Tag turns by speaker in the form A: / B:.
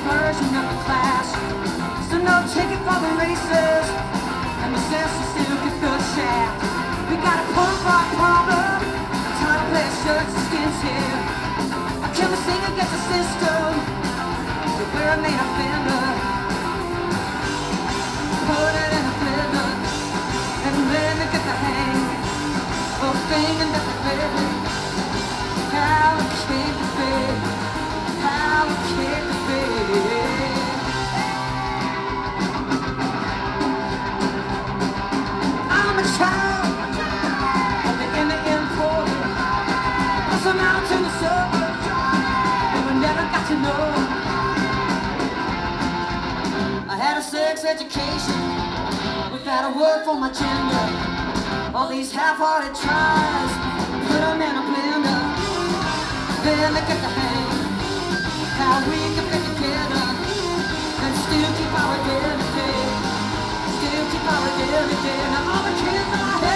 A: version of the class. So no ticket for the races, and the sense still get the shaft. We got a punk rock problem, time to play shirts and skins here. I kill the singer, get the system, but we're a main offender. Put it in a blender, and then they get the hang of thinking that they're better. How it came to be, how it came to be. I'm a child of the Indian border. There's a mountain in the suburbs, and we never got to know. I had a sex education without a word for my gender. All these half-hearted tries, put them in a blender. Then they get the hang how we can fit together and still keep our identity, still keep our identity. Now all the kids in my head